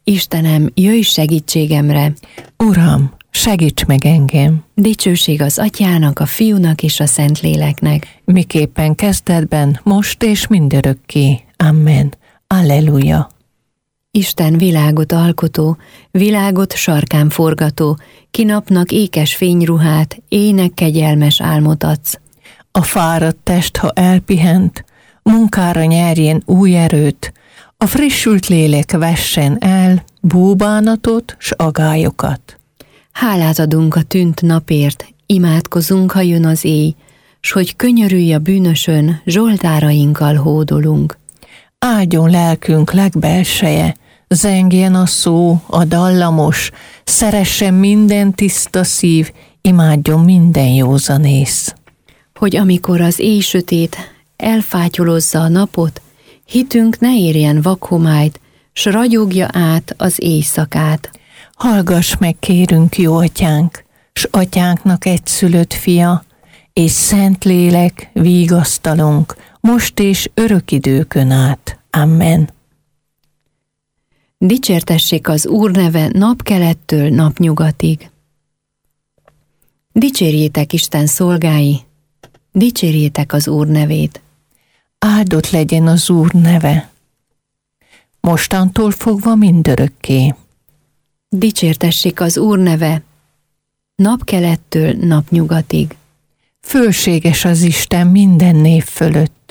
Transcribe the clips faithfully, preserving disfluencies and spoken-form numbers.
Istenem, jöjj segítségemre! Uram, segíts meg engem! Dicsőség az Atyának, a Fiúnak és a Szentléleknek. Miképpen kezdetben, most és mindörökké. Amen. Alleluja! Isten világot alkotó, világot sarkán forgató, ki napnak ékes fényruhát, éjnek kegyelmes álmot adsz. A fáradt test, ha elpihent, munkára nyerjen új erőt, a frissült lélek vessen el búbánatot s agályokat. Hálát adunk a tűnt napért, imádkozunk, ha jön az éj, s hogy könyörülj a bűnösön, zsoltárainkkal hódolunk. Áldjon lelkünk legbelseje, zengjen a szó, a dallamos, szeressen minden tiszta szív, imádjon minden józanész. Hogy amikor az éj sötét elfátyolozza a napot, hitünk ne érjen vakhomályt, s ragyogja át az éjszakát. Hallgass meg, kérünk, jó atyánk, s atyánknak egyszülött fia, és Szentlélek vigasztalunk, most és örök időkön át. Amen. Dicsértessék az Úr neve napkelettől napnyugatig. Dicsérjétek Isten szolgái, dicsérjétek az Úr nevét. Áldott legyen az Úr neve, mostantól fogva mindörökké. Dicsértessék az Úr neve napkelettől napnyugatig. Fölséges az Isten minden név fölött.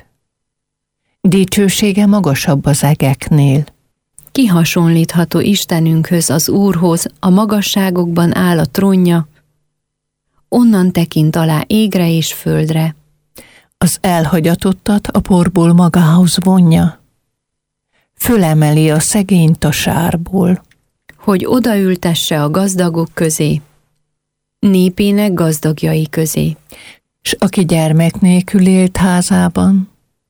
Dicsősége magasabb az egeknél. Ki hasonlítható Istenünkhöz, az Úrhoz, a magasságokban áll a trónja, onnan tekint alá égre és földre. Az elhagyatottat a porból magához vonja. Fölemeli a szegényt a sárból. Hogy odaültesse a gazdagok közé, népének gazdagjai közé. S aki gyermek nélkül élt házában,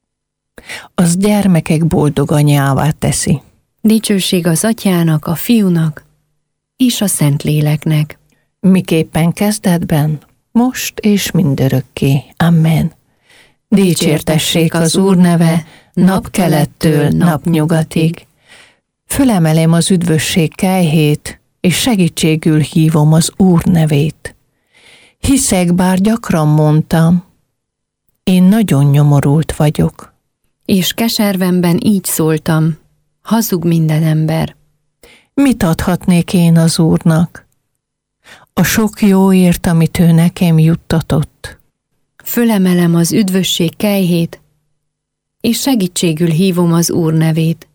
az gyermekek boldog anyává teszi. Dicsőség az Atyának, a Fiúnak és a Szentléleknek. Miképpen kezdetben, most és mindörökké. Amen. Dicsértessék az Úr neve napkelettől napnyugatig. Fölemelem az üdvösség kelyhét, és segítségül hívom az Úr nevét. Hiszek, bár gyakran mondtam, én nagyon nyomorult vagyok. És keservemben így szóltam, hazug minden ember. Mit adhatnék én az Úrnak? A sok jóért, amit ő nekem juttatott. Fölemelem az üdvösség kelyhét, és segítségül hívom az Úr nevét.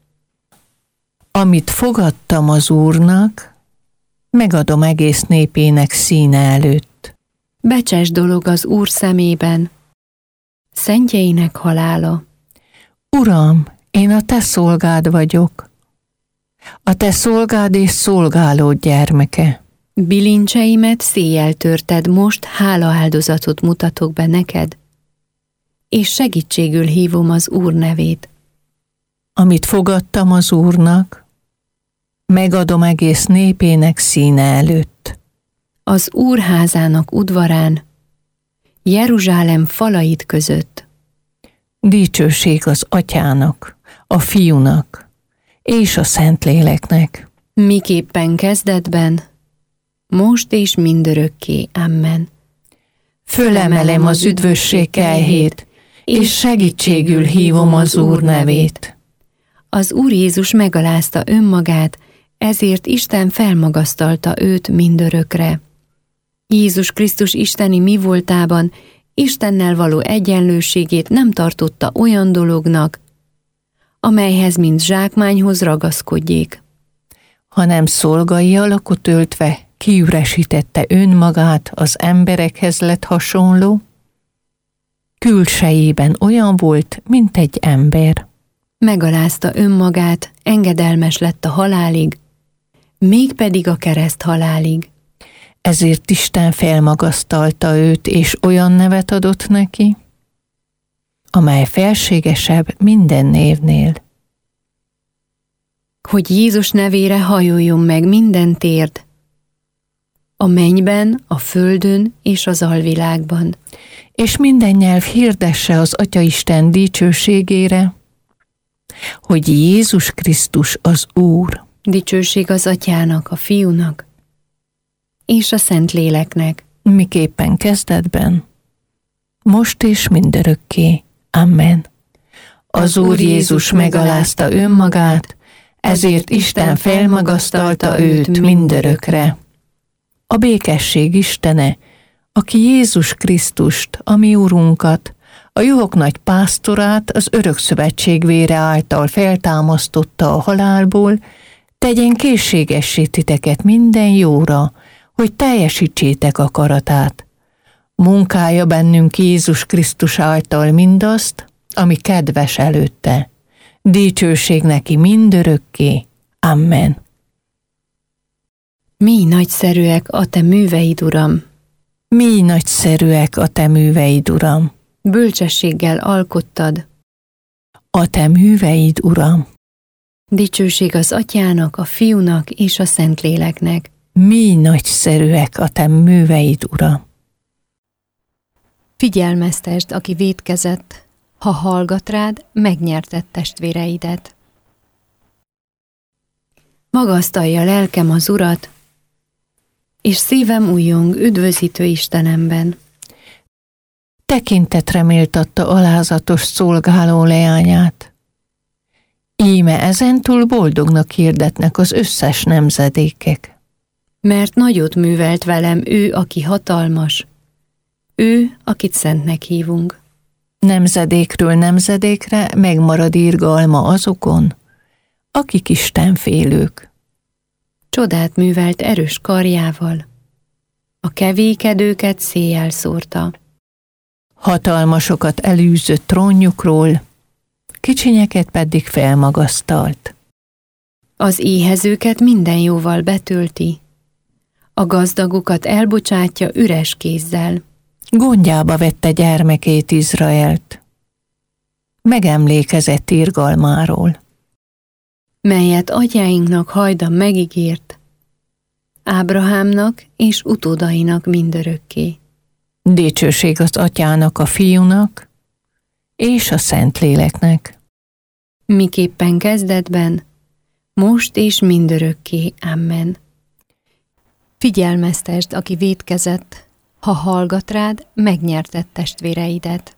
Amit fogadtam az Úrnak, megadom egész népének színe előtt. Becses dolog az Úr szemében, szentjeinek halála. Uram, én a te szolgád vagyok, a te szolgád és szolgálód gyermeke. Bilincseimet széjjel törted, most hálaáldozatot mutatok be neked, és segítségül hívom az Úr nevét. Amit fogadtam az Úrnak, megadom egész népének színe előtt. Az Úr házának udvarán, Jeruzsálem falait között. Dicsőség az Atyának, a Fiúnak és a Szentléleknek. Miképpen kezdetben, most és mindörökké. Amen. Fölemelem az üdvösség kelyhét, és segítségül hívom az Úr nevét. Az Úr Jézus megalázta önmagát, ezért Isten felmagasztalta őt mindörökre. Jézus Krisztus isteni mi voltában Istennel való egyenlőségét nem tartotta olyan dolognak, amelyhez mint zsákmányhoz ragaszkodjék, hanem szolgai alakot öltve kiüresítette önmagát, az emberekhez lett hasonló. Külsejében olyan volt, mint egy ember. Megalázta önmagát, engedelmes lett a halálig, mégpedig a kereszt halálig. Ezért Isten felmagasztalta őt, és olyan nevet adott neki, amely felségesebb minden névnél. Hogy Jézus nevére hajoljon meg minden térd, a mennyben, a földön és az alvilágban. És minden nyelv hirdesse az Atyaisten dicsőségére, hogy Jézus Krisztus az Úr. Dicsőség az Atyának, a Fiúnak és a Szentléleknek. Miképpen kezdetben, most és mindörökké. Amen. Az Úr Jézus megalázta önmagát, ezért Isten felmagasztalta őt mindörökre. A békesség Istene, aki Jézus Krisztust, a mi Urunkat, a juhok nagy pásztorát az örökszövetség vére által feltámasztotta a halálból, tegyen készségessé titeket minden jóra, hogy teljesítsétek akaratát. Munkálja bennünk Jézus Krisztus által mindazt, ami kedves előtte. Dicsőség neki mindörökké. Amen. Mi nagyszerűek a te műveid, Uram! Mi nagyszerűek a te műveid, Uram! Bölcsességgel alkottad a te műveid, Uram! Dicsőség az Atyának, a Fiúnak és a Szentléleknek. Mi nagyszerűek a te műveid, Uram! Figyelmeztesd, aki vétkezett, ha hallgat rád, megnyerted testvéreidet. Magasztalja lelkem az Urat, és szívem újjong üdvözítő Istenemben. Tekintetre méltatta alázatos szolgáló leányát. Íme ezentúl boldognak hirdetnek az összes nemzedékek. Mert nagyot művelt velem ő, aki hatalmas, ő, akit szentnek hívunk. Nemzedékről nemzedékre megmarad irgalma azokon, akik istenfélők. Csodát művelt erős karjával, a kevékedőket széjjel szórta. Hatalmasokat elűzött trónjukról, kicsinyeket pedig felmagasztalt. Az éhezőket minden jóval betölti, a gazdagokat elbocsátja üres kézzel. Gondjába vette gyermekét, Izraelt. Megemlékezett irgalmáról, melyet atyáinknak hajdan megígért, Ábrahámnak és utódainak mindörökké. Dicsőség az Atyának, a Fiúnak és a Szentléleknek. Miképpen kezdetben, most és mindörökké. Amen. Figyelmeztesd, aki vétkezett, ha hallgat rád, megnyerted testvéreidet.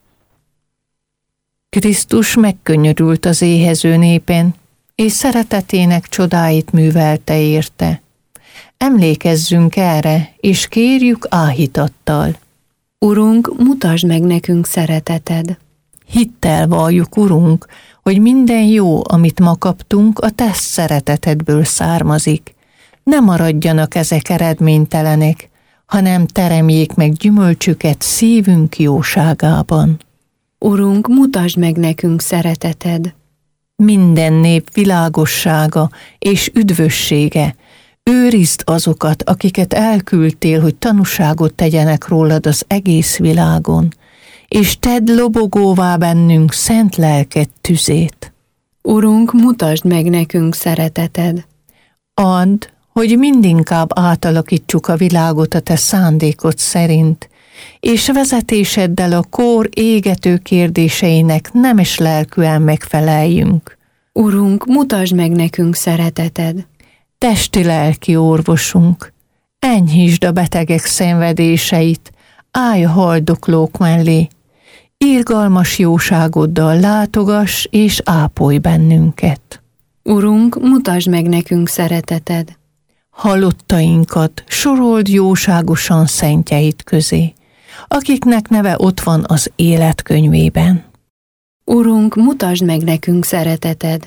Krisztus megkönnyörült az éhező népen, és szeretetének csodáit művelte érte. Emlékezzünk erre, és kérjük áhítattal. Urunk, mutasd meg nekünk szereteted. Hittel valljuk, Urunk, hogy minden jó, amit ma kaptunk, a te szeretetedből származik. Ne maradjanak ezek eredménytelenek, hanem teremjék meg gyümölcsüket szívünk jóságában. Urunk, mutasd meg nekünk szereteted. Minden nép világossága és üdvössége, őrizd azokat, akiket elküldtél, hogy tanúságot tegyenek rólad az egész világon, és tedd lobogóvá bennünk szent lelked tüzét. Urunk, mutasd meg nekünk szereteted. Add, hogy mindinkább átalakítsuk a világot a te szándékod szerint, és vezetéseddel a kór égető kérdéseinek nemes lelkűen megfeleljünk. Urunk, mutasd meg nekünk szereteted. Testi-lelki orvosunk, enyhítsd a betegek szenvedéseit, állj a haldoklók mellé, irgalmas jóságoddal látogass és ápolj bennünket. Urunk, mutasd meg nekünk szereteted. Halottainkat sorold jóságosan szentjeid közé, akiknek neve ott van az életkönyvében. Urunk, mutasd meg nekünk szereteted.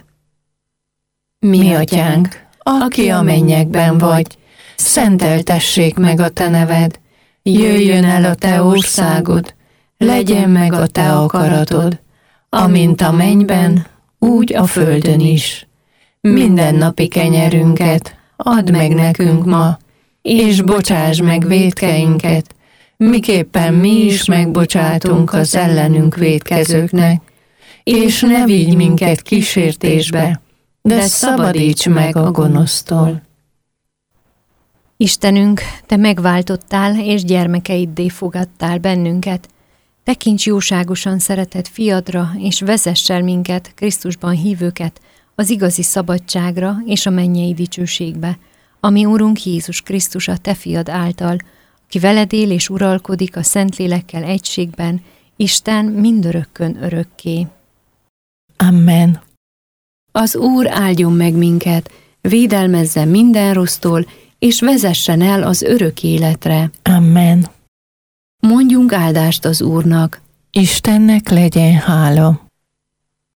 Mi, Mi atyánk, aki a mennyekben vagy, szenteltessék meg a te neved, jöjjön el a te országod, legyen meg a te akaratod, amint a mennyben, úgy a földön is. Mindennapi kenyerünket add meg nekünk ma, és bocsáss meg vétkeinket, miképpen mi is megbocsátunk az ellenünk vétkezőknek, és ne vigy minket kísértésbe, de szabadíts meg a gonosztól. Istenünk, te megváltottál, és gyermekeiddé fogadtál bennünket. Tekints jóságosan szeretett fiadra, és vezess el minket, Krisztusban hívőket, az igazi szabadságra és a mennyei dicsőségbe, ami Urunk Jézus Krisztus a Te fiad által, aki veled él és uralkodik a Szentlélekkel egységben, Isten mindörökkön örökké. Amen. Az Úr áldjon meg minket, védelmezzen minden rossztól, és vezessen el az örök életre. Amen. Mondjunk áldást az Úrnak. Istennek legyen hála.